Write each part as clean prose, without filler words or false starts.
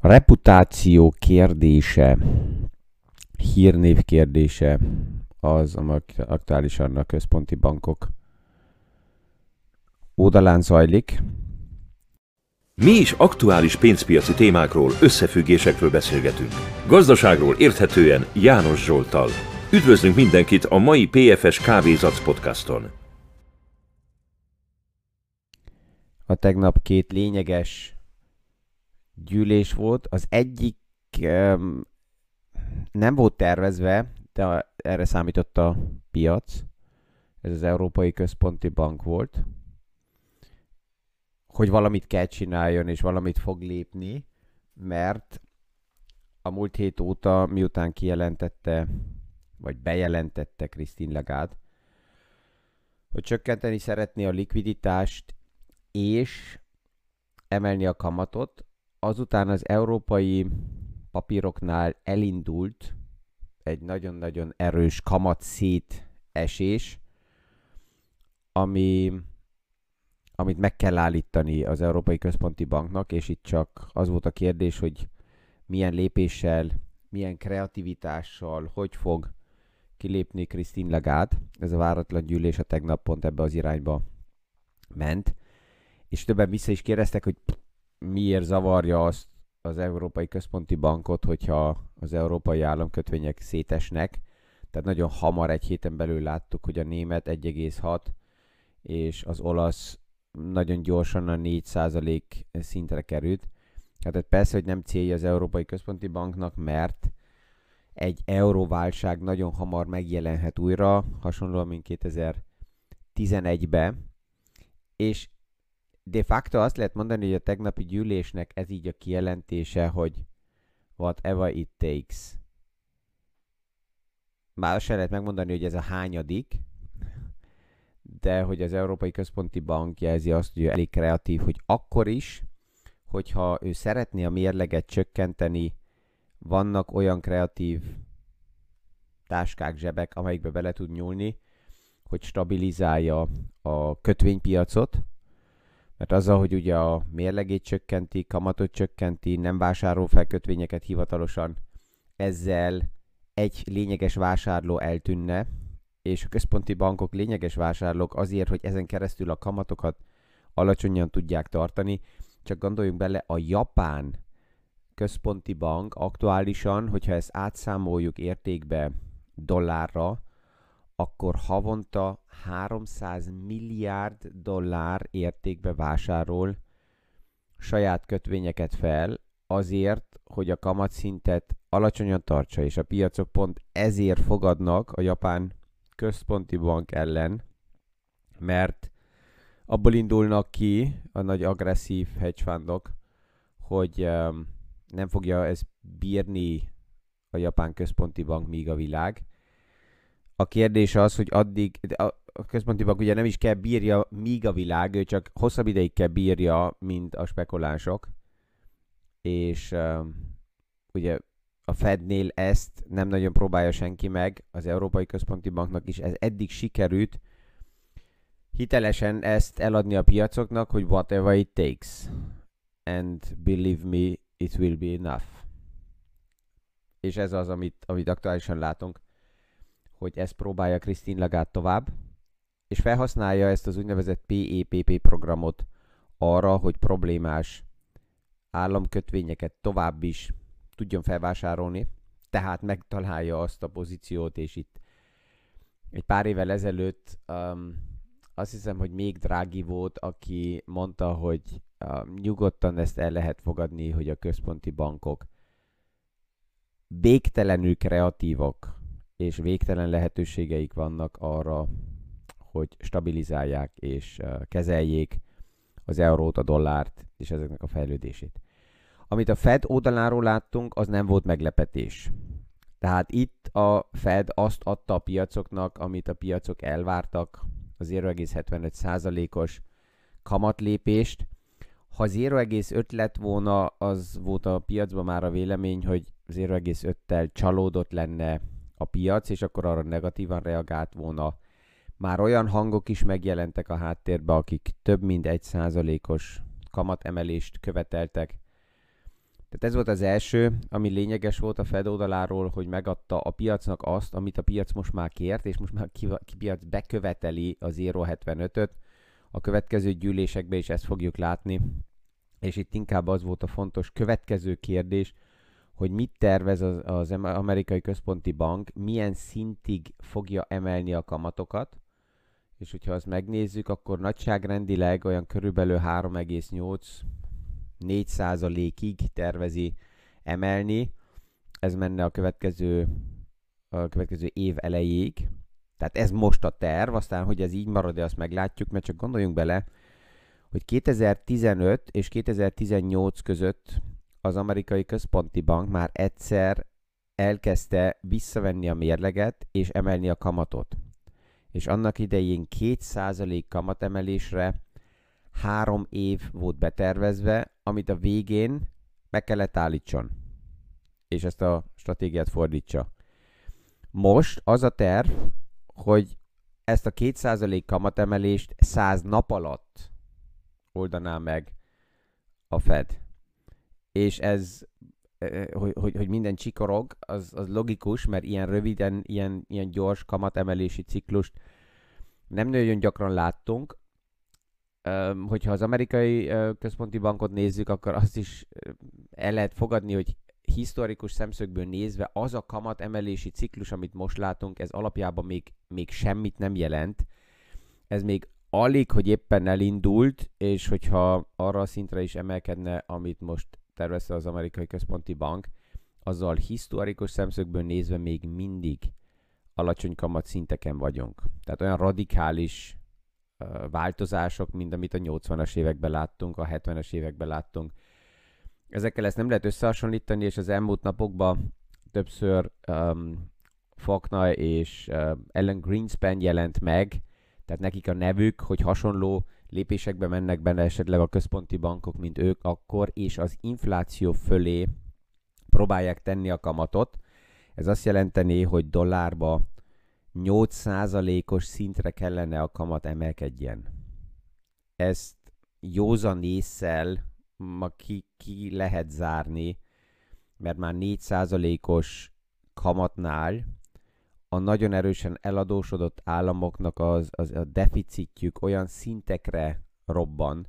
A reputáció kérdése, hírnév kérdése az, ami aktuálisan a központi bankok oldalán zajlik. Mi is aktuális pénzpiaci témákról, összefüggésekről beszélgetünk. Gazdaságról érthetően János Zsolttal. Üdvözlünk mindenkit a mai PFS Kávézac podcaston. A tegnap két lényeges gyűlés volt. Az egyik nem volt tervezve, de erre számított a piac. Ez az Európai Központi Bank volt. Hogy valamit kell csináljon, és valamit fog lépni, mert a múlt hét óta, miután kijelentette, vagy bejelentette Christine Lagarde, hogy csökkenteni szeretné a likviditást, és emelni a kamatot, azután az európai papíroknál elindult egy nagyon-nagyon erős kamat szétesés, amit meg kell állítani az Európai Központi Banknak, és itt csak az volt a kérdés, hogy milyen lépéssel, milyen kreativitással, hogy fog kilépni Christine Lagarde. Ez a váratlan gyűlés a tegnap pont ebbe az irányba ment. És többen vissza is kérdeztek, hogy miért zavarja azt az Európai Központi Bankot, hogyha az európai államkötvények szétesnek. Tehát nagyon hamar, egy héten belül láttuk, hogy a német 1,6 és az olasz nagyon gyorsan a 4% szintre került. Hát persze, hogy nem célja az Európai Központi Banknak, mert egy euróválság nagyon hamar megjelenhet újra, hasonlóan, mint 2011-ben, és de facto azt lehet mondani, hogy a tegnapi gyűlésnek ez így a kijelentése, hogy whatever it takes. Már azt sem lehet megmondani, hogy ez a hányadik, de hogy az Európai Központi Bank jelzi azt, hogy elég kreatív, hogy akkor is, hogyha ő szeretné a mérleget csökkenteni, vannak olyan kreatív táskák, zsebek, amelyikbe bele tud nyúlni, hogy stabilizálja a kötvénypiacot, mert azzal, hogy ugye a mérlegét csökkenti, kamatot csökkenti, nem vásárol fel kötvényeket hivatalosan, ezzel egy lényeges vásárló eltűnne, és a központi bankok lényeges vásárlók azért, hogy ezen keresztül a kamatokat alacsonyan tudják tartani. Csak gondoljunk bele, a japán központi bank aktuálisan, hogyha ezt átszámoljuk értékbe dollárra, akkor havonta 300 milliárd dollár értékbe vásárol saját kötvényeket fel azért, hogy a kamatszintet alacsonyan tartsa, és a piacok pont ezért fogadnak a japán központi bank ellen, mert abból indulnak ki a nagy agresszív hedge fundok, hogy nem fogja ez bírni a japán központi bank, míg a világ. A kérdés az, hogy addig a központi bank ugye nem is kell bírja, míg a világ, ő csak hosszabb ideig kell bírja, mint a spekulánsok. És ugye a Fednél ezt nem nagyon próbálja senki meg, az Európai Központi Banknak is ez eddig sikerült hitelesen ezt eladni a piacoknak, hogy whatever it takes. And believe me, it will be enough. És ez az, amit aktuálisan látunk, hogy ezt próbálja Christine Lagarde tovább, és felhasználja ezt az úgynevezett PEPP programot arra, hogy problémás államkötvényeket tovább is tudjon felvásárolni, tehát megtalálja azt a pozíciót, és itt egy pár évvel ezelőtt azt hiszem, hogy még Draghi volt, aki mondta, hogy nyugodtan ezt el lehet fogadni, hogy a központi bankok végtelenül kreatívak, és végtelen lehetőségeik vannak arra, hogy stabilizálják és kezeljék az eurót, a dollárt és ezeknek a fejlődését. Amit a Fed oldaláról láttunk, az nem volt meglepetés. Tehát itt a Fed azt adta a piacoknak, amit a piacok elvártak, a 0,75%-os kamatlépést. Ha 0,5 lett volna, az volt a piacban már a vélemény, hogy 0,5-tel csalódott lenne a piac, és akkor arra negatívan reagált volna. Már olyan hangok is megjelentek a háttérbe, akik több mint 1%-os kamatemelést követeltek. Tehát ez volt az első, ami lényeges volt a Fed oldaláról, hogy megadta a piacnak azt, amit a piac most már kért, és most már a piac beköveteli a 0,75-öt. A következő gyűlésekben is ezt fogjuk látni, és itt inkább az volt a fontos következő kérdés, hogy mit tervez az amerikai központi bank, milyen szintig fogja emelni a kamatokat, és hogyha azt megnézzük, akkor nagyságrendileg olyan körülbelül 3,8-4%-ig tervezi emelni. Ez menne a következő év elejéig. Tehát ez most a terv, aztán, hogy ez így marad, azt meglátjuk, mert csak gondoljunk bele, hogy 2015 és 2018 között az amerikai központi bank már egyszer elkezdte visszavenni a mérleget és emelni a kamatot. És annak idején 2% kamatemelésre 3 év volt betervezve, amit a végén meg kellett állítson. És ezt a stratégiát fordítsa. Most az a terv, hogy ezt a 2% kamatemelést 100 nap alatt oldaná meg a Fed. És ez, hogy minden csikorog, az logikus, mert ilyen röviden, ilyen gyors kamatemelési ciklust nem nagyon gyakran láttunk. Hogyha az amerikai központi bankot nézzük, akkor azt is el lehet fogadni, hogy historikus szemszögből nézve az a kamatemelési ciklus, amit most látunk, ez alapjában még semmit nem jelent. Ez még alig, hogy éppen elindult, és hogyha arra a szintre is emelkedne, amit most tervezte az amerikai központi bank, azzal historikus szemszögből nézve még mindig alacsony kamat szinteken vagyunk. Tehát olyan radikális változások, mint amit a 80-as években láttunk, a 70-es években láttunk. Ezekkel ezt nem lehet összehasonlítani, és az elmúlt napokban többször Faulkner és Alan Greenspan jelent meg, tehát nekik a nevük, hogy hasonló lépésekbe mennek benne esetleg a központi bankok, mint ők akkor, és az infláció fölé próbálják tenni a kamatot. Ez azt jelenteni, hogy dollárba 8%-os szintre kellene a kamat emelkedjen. Ezt józan ésszel ma ki lehet zárni, mert már 4%-os kamatnál a nagyon erősen eladósodott államoknak a deficitjük olyan szintekre robban,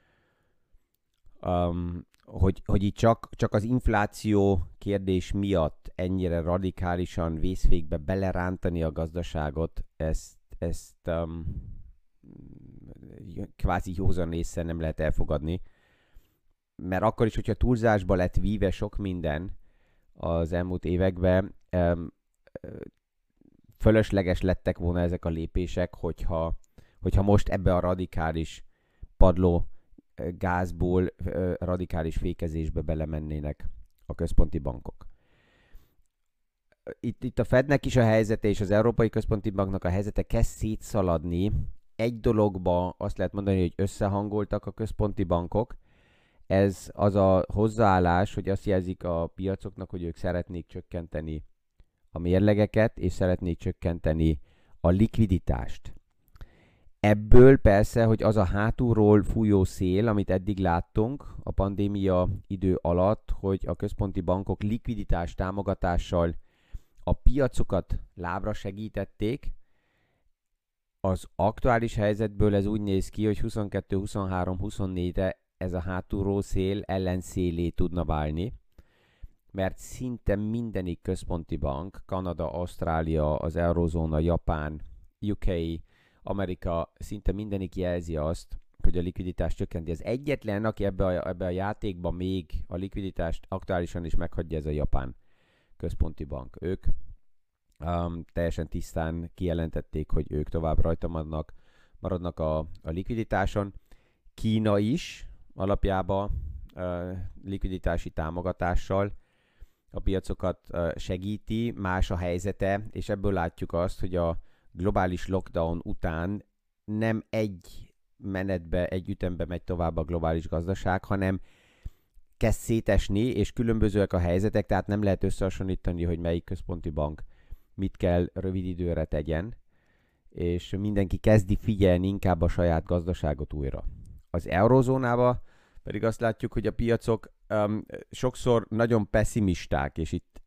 hogy így csak az infláció kérdés miatt ennyire radikálisan vészfékbe belerántani a gazdaságot, ezt kvázi józan ésszel nem lehet elfogadni. Mert akkor is, hogyha túlzásba lett víve sok minden az elmúlt években, fölösleges lettek volna ezek a lépések, hogyha most ebbe a radikális padló gázból radikális fékezésbe belemennének a központi bankok. Itt a Fednek is a helyzete és az Európai Központi Banknak a helyzete kezd szétszaladni. Egy dologba azt lehet mondani, hogy összehangoltak a központi bankok. Ez az a hozzáállás, hogy azt jelzik a piacoknak, hogy ők szeretnék csökkenteni a mérlegeket, és szeretnék csökkenteni a likviditást. Ebből persze, hogy az a hátulról fújó szél, amit eddig láttunk a pandémia idő alatt, hogy a központi bankok likviditás támogatással a piacokat lábra segítették, az aktuális helyzetből ez úgy néz ki, hogy 22, 23, 24-re ez a hátulról szél ellenszélé tudna válni, mert szinte mindenik központi bank, Kanada, Ausztrália, az Eurozóna, Japán, UK, Amerika, szinte mindenik jelzi azt, hogy a likviditás csökkenti. Az egyetlen, aki ebbe a játékban még a likviditást aktuálisan is meghagyja, ez a Japán központi bank. Ők teljesen tisztán kijelentették, hogy ők tovább rajta maradnak a likviditáson. Kína is alapjában likviditási támogatással a piacokat segíti, más a helyzete, és ebből látjuk azt, hogy a globális lockdown után nem egy menetbe, egy ütembe megy tovább a globális gazdaság, hanem kezd szétesni, és különbözőek a helyzetek, tehát nem lehet összehasonlítani, hogy melyik központi bank mit kell rövid időre tegyen, és mindenki kezdi figyelni inkább a saját gazdaságot újra. Az eurozónában pedig azt látjuk, hogy a piacok sokszor nagyon pessimisták, és itt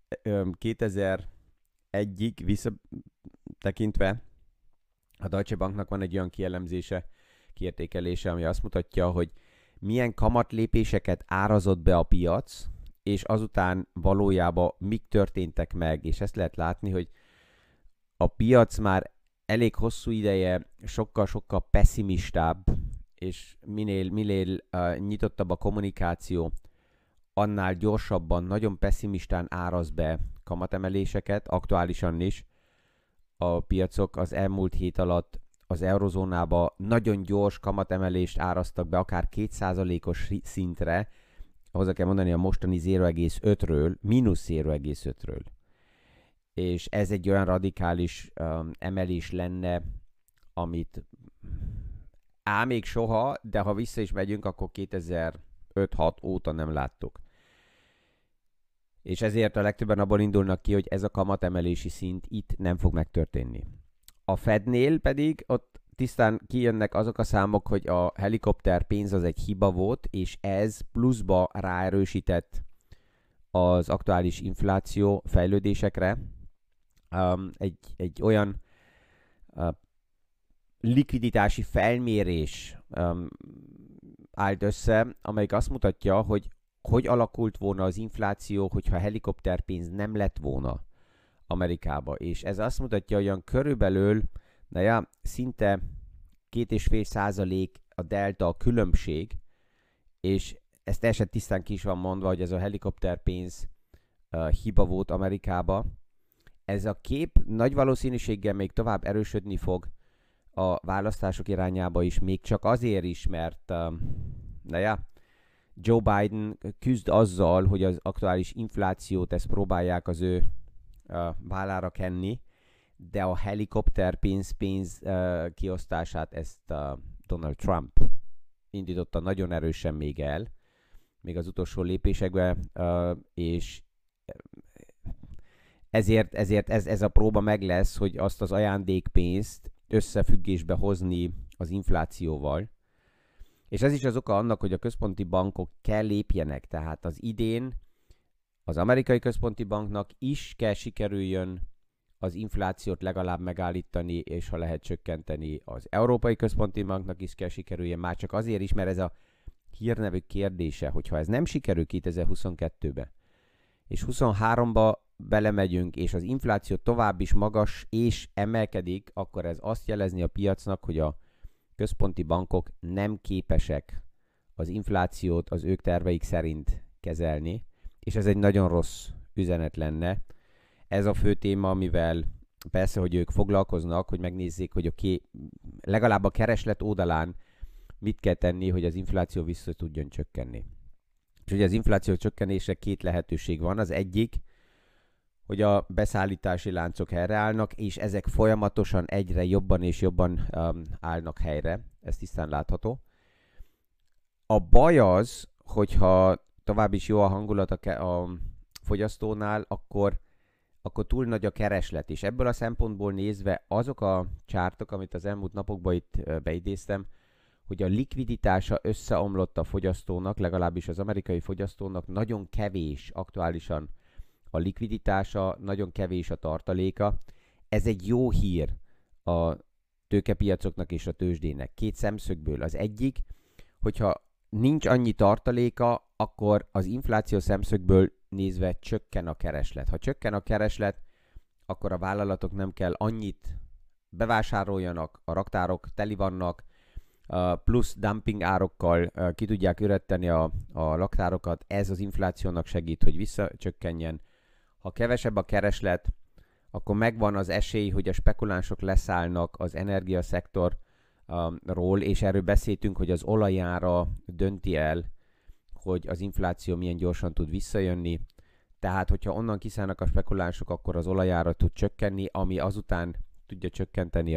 2001-ig visszatekintve a Deutsche Banknak van egy olyan kiértékelése, ami azt mutatja, hogy milyen kamatlépéseket árazott be a piac, és azután valójában mik történtek meg, és ezt lehet látni, hogy a piac már elég hosszú ideje sokkal-sokkal pessimistább, és minél nyitottabb a kommunikáció, annál gyorsabban, nagyon pessimistán áraz be kamatemeléseket, aktuálisan is. A piacok az elmúlt hét alatt az eurozónába nagyon gyors kamatemelést áraztak be, akár 2%-os szintre, hozzá kell mondani a mostani 0,5-ről, mínusz 0,5-ről. És ez egy olyan radikális emelés lenne, amit még soha, de ha vissza is megyünk, akkor 2005-6 óta nem láttuk. És ezért a legtöbben abból indulnak ki, hogy ez a kamatemelési szint itt nem fog megtörténni. A Fednél pedig ott tisztán kijönnek azok a számok, hogy a helikopter pénz az egy hiba volt, és ez pluszba ráerősített az aktuális infláció fejlődésekre. Egy olyan likviditási felmérés állt össze, amelyik azt mutatja, hogy alakult volna az infláció, hogyha helikopterpénz nem lett volna Amerikába. És ez azt mutatja, hogy olyan körülbelül, szinte 2,5% a delta a különbség, és ez teljesen tisztán ki is van mondva, hogy ez a helikopterpénz hiba volt Amerikába. Ez a kép nagy valószínűséggel még tovább erősödni fog a választások irányába is, még csak azért is, mert Joe Biden küzd azzal, hogy az aktuális inflációt ezt próbálják az ő vállára kenni, de a helikopter pénz kiosztását ezt Donald Trump indította nagyon erősen még el, még az utolsó lépésekben, és ezért ez a próba meg lesz, hogy azt az ajándékpénzt összefüggésbe hozni az inflációval. És ez is az oka annak, hogy a központi bankok kell lépjenek. Tehát az idén az amerikai központi banknak is kell sikerüljön az inflációt legalább megállítani, és ha lehet csökkenteni, az Európai Központi Banknak is kell sikerüljön, már csak azért is, mert ez a hírnevű kérdése, hogyha ez nem sikerül 2022-be, és 23-ba belemegyünk, és az infláció tovább is magas és emelkedik, akkor ez azt jelezni a piacnak, hogy a központi bankok nem képesek az inflációt az ők terveik szerint kezelni, és ez egy nagyon rossz üzenet lenne. Ez a fő téma, amivel persze, hogy ők foglalkoznak, hogy megnézzék, hogy legalább a kereslet oldalán mit kell tenni, hogy az infláció vissza tudjon csökkenni. És ugye az infláció csökkenésre két lehetőség van. Az egyik, hogy a beszállítási láncok helyreállnak, és ezek folyamatosan egyre jobban és jobban állnak helyre. Ez tisztán látható. A baj az, hogyha tovább is jó a hangulat a fogyasztónál, akkor túl nagy a kereslet. És ebből a szempontból nézve azok a csártok, amit az elmúlt napokban itt beidéztem, hogy a likviditása összeomlott a fogyasztónak, legalábbis az amerikai fogyasztónak nagyon kevés aktuálisan a likviditása, nagyon kevés a tartaléka. Ez egy jó hír a tőkepiacoknak és a tőzsdének. Két szemszögből. Az egyik, hogyha nincs annyi tartaléka, akkor az infláció szemszögből nézve csökken a kereslet. Ha csökken a kereslet, akkor a vállalatok nem kell annyit bevásároljanak, a raktárok teli vannak, plusz dumping árokkal ki tudják üretteni a raktárokat, ez az inflációnak segít, hogy visszacsökkenjen. Ha kevesebb a kereslet, akkor megvan az esély, hogy a spekulánsok leszállnak az energiaszektorról, és erről beszéltünk, hogy az olajára dönti el, hogy az infláció milyen gyorsan tud visszajönni. Tehát, hogyha onnan kiszállnak a spekulánsok, akkor az olajára tud csökkenni, ami azután tudja csökkenteni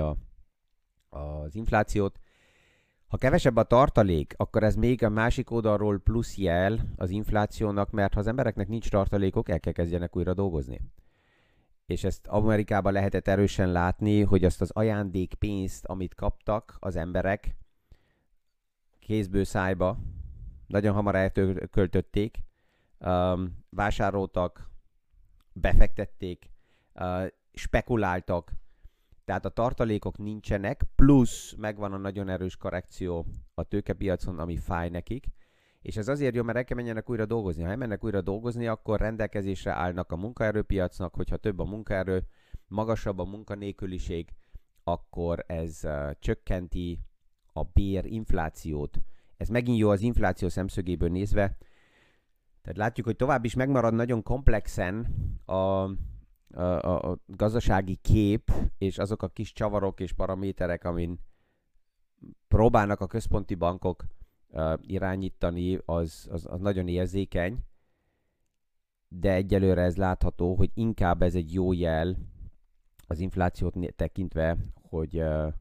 az inflációt. Ha kevesebb a tartalék, akkor ez még a másik oldalról plusz jel az inflációnak, mert ha az embereknek nincs tartalékok, el kell kezdjenek újra dolgozni. És ezt Amerikában lehetett erősen látni, hogy azt az ajándékpénzt, amit kaptak az emberek kézből szájba, nagyon hamar elköltötték, vásároltak, befektették, spekuláltak, tehát a tartalékok nincsenek, plusz megvan a nagyon erős korrekció a tőkepiacon, ami fáj nekik, és ez azért jó, mert el kell menjenek újra dolgozni. Ha elmennek újra dolgozni, akkor rendelkezésre állnak a munkaerőpiacnak, hogyha több a munkaerő, magasabb a munkanélküliség, akkor ez csökkenti a bérinflációt. Ez megint jó az infláció szemszögéből nézve. Tehát látjuk, hogy tovább is megmarad nagyon komplexen a gazdasági kép, és azok a kis csavarok és paraméterek, amin próbálnak a központi bankok irányítani, az nagyon érzékeny, de egyelőre ez látható, hogy inkább ez egy jó jel az inflációt tekintve, hogy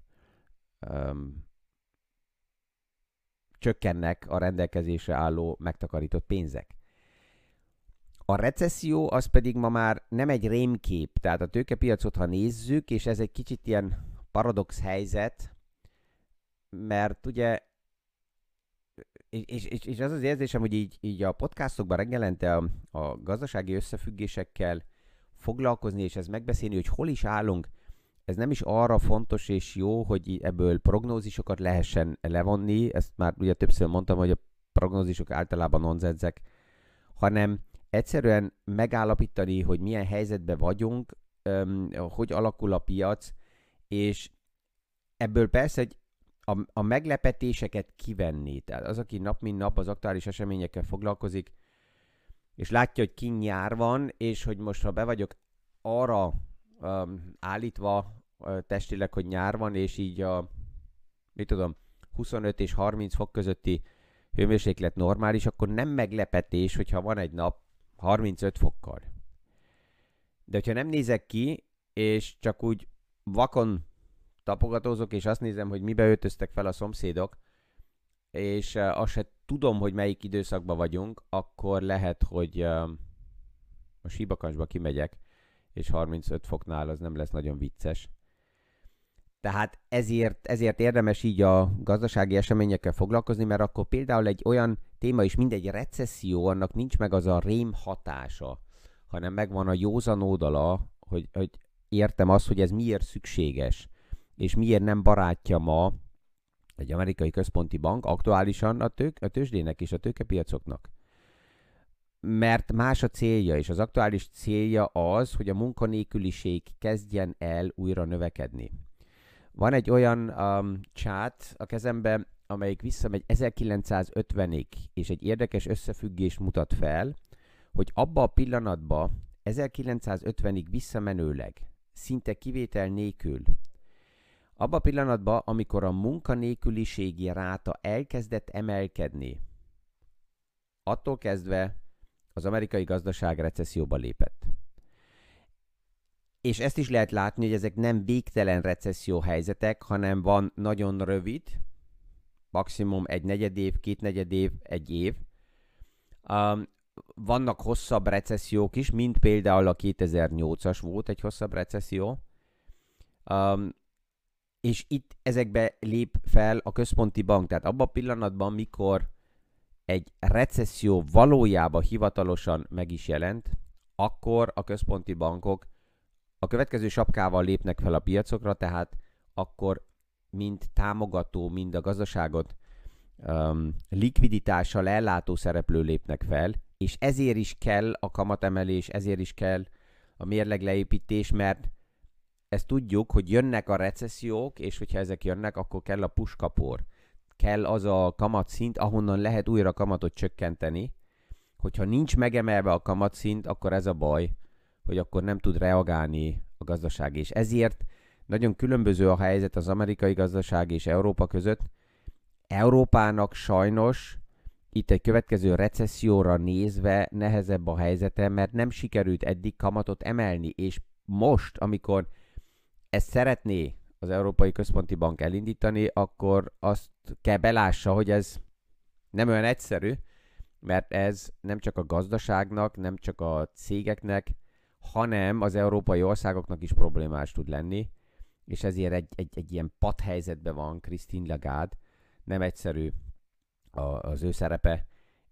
csökkennek a rendelkezésre álló megtakarított pénzek. A recesszió az pedig ma már nem egy rémkép, tehát a tőkepiacot, ha nézzük, és ez egy kicsit ilyen paradox helyzet, mert ugye, és az az érzésem, hogy így a podcastokban reggelente a gazdasági összefüggésekkel foglalkozni, és ezt megbeszélni, hogy hol is állunk, ez nem is arra fontos és jó, hogy ebből prognózisokat lehessen levonni, ezt már ugye többször mondtam, hogy a prognózisok általában nonsensek, hanem egyszerűen megállapítani, hogy milyen helyzetben vagyunk, hogy alakul a piac, és ebből persze a meglepetéseket kivenni. Tehát az, aki nap mint nap az aktuális eseményekkel foglalkozik, és látja, hogy kint nyár van, és hogy most, ha be vagyok arra állítva testileg, hogy nyár van, és így 25 és 30 fok közötti hőmérséklet normális, akkor nem meglepetés, hogyha van egy nap 35 fokkal. De hogyha nem nézek ki, és csak úgy vakon tapogatózok, és azt nézem, hogy mibe öltöztek fel a szomszédok, és azt se tudom, hogy melyik időszakban vagyunk, akkor lehet, hogy a síbakancsba kimegyek, és 35 foknál az nem lesz nagyon vicces. Tehát ezért érdemes így a gazdasági eseményekkel foglalkozni, mert akkor például egy olyan téma is, mindegy recesszió, annak nincs meg az a rém hatása, hanem megvan a józan oldala, hogy értem azt, hogy ez miért szükséges, és miért nem barátja ma egy amerikai központi bank aktuálisan a tőzsdének és a tőkepiacoknak. Mert más a célja, és az aktuális célja az, hogy a munkanélküliség kezdjen el újra növekedni. Van egy olyan chart a kezemben, amelyik visszamegy 1950-ig, és egy érdekes összefüggést mutat fel, hogy abba a pillanatban 1950-ig visszamenőleg, szinte kivétel nélkül, abba a pillanatban, amikor a munkanélküliségi ráta elkezdett emelkedni, attól kezdve az amerikai gazdaság recesszióba lépett. És ezt is lehet látni, hogy ezek nem végtelen recesszió helyzetek, hanem van nagyon rövid, maximum egy negyedév, két negyedév, egy év. Vannak hosszabb recessziók is, mint például a 2008-as volt egy hosszabb recesszió. És itt ezekbe lép fel a központi bank. Tehát abban a pillanatban, mikor egy recesszió valójában hivatalosan meg is jelent, akkor a központi bankok a következő sapkával lépnek fel a piacokra, tehát akkor mind támogató, mind a gazdaságot likviditással ellátó szereplő lépnek fel, és ezért is kell a kamatemelés, ezért is kell a mérleg leépítés, mert ezt tudjuk, hogy jönnek a recessziók, és hogyha ezek jönnek, akkor kell a puskapor. Kell az a kamatszint, ahonnan lehet újra kamatot csökkenteni. Hogyha nincs megemelve a kamatszint, akkor ez a baj, hogy akkor nem tud reagálni a gazdaság. És ezért nagyon különböző a helyzet az amerikai gazdaság és Európa között. Európának sajnos itt egy következő recesszióra nézve nehezebb a helyzete, mert nem sikerült eddig kamatot emelni, és most, amikor ezt szeretné az Európai Központi Bank elindítani, akkor azt kell belássa, hogy ez nem olyan egyszerű, mert ez nem csak a gazdaságnak, nem csak a cégeknek, hanem az európai országoknak is problémás tud lenni, és ezért egy ilyen padhelyzetben van Christine Lagarde, nem egyszerű az ő szerepe,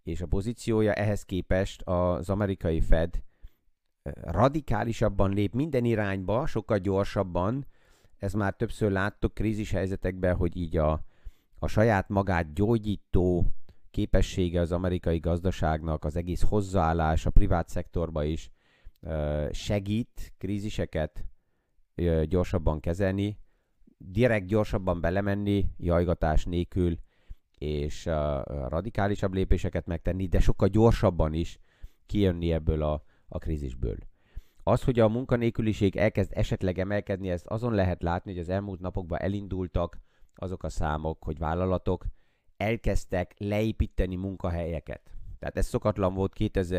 és a pozíciója, ehhez képest az amerikai Fed radikálisabban lép minden irányba, sokkal gyorsabban. Ez már többször láttuk krízis helyzetekben, hogy így a saját magát gyógyító képessége az amerikai gazdaságnak, az egész hozzáállás a privát szektorba is segít kríziseket gyorsabban kezelni, direkt gyorsabban belemenni, jajgatás nélkül, és radikálisabb lépéseket megtenni, de sokkal gyorsabban is kijönni ebből a krízisből. Az, hogy a munkanélküliség elkezd esetleg emelkedni, ezt azon lehet látni, hogy az elmúlt napokban elindultak azok a számok, hogy vállalatok elkezdtek leépíteni munkahelyeket. Tehát ez szokatlan volt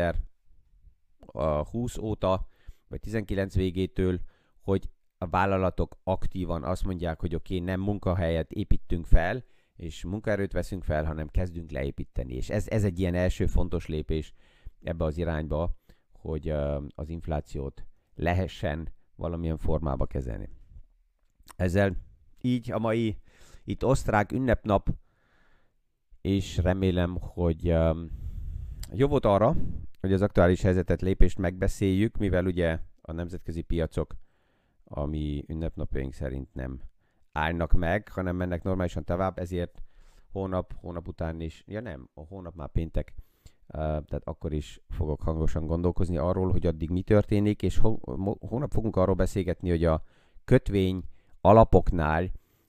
2020 óta, vagy 19 végétől, hogy a vállalatok aktívan azt mondják, hogy oké, nem munkahelyet építünk fel, és munkaerőt veszünk fel, hanem kezdünk leépíteni. És ez egy ilyen első fontos lépés ebbe az irányba, hogy az inflációt lehessen valamilyen formába kezelni. Ezzel így a mai itt osztrák ünnepnap, és remélem, hogy jó volt arra, hogy az aktuális helyzetet, lépést megbeszéljük, mivel ugye a nemzetközi piacok, ami ünnepnapjaink szerint nem állnak meg, hanem mennek normálisan tovább, ezért hónap után is, a hónap már péntek, tehát akkor is fogok hangosan gondolkozni arról, hogy addig mi történik, és hónap fogunk arról beszélgetni, hogy a kötvény alapoknál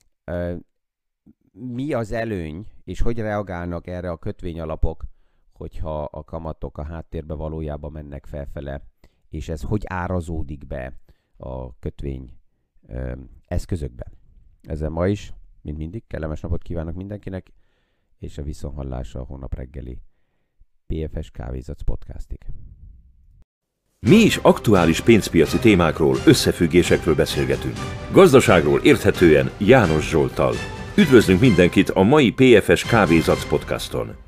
mi az előny, és hogy reagálnak erre a kötvény alapok, hogyha a kamatok a háttérbe valójában mennek felfele, és ez hogy árazódik be a kötvény eszközökbe. Ezzel ma is, mint mindig, kellemes napot kívánok mindenkinek, és a viszonthallásra a hónap reggeli PFS Kávézac podcastig. Mi is aktuális pénzpiaci témákról, összefüggésekről beszélgetünk. Gazdaságról érthetően János Zsolttal. Üdvözlünk mindenkit a mai PFS Kávézac podcaston!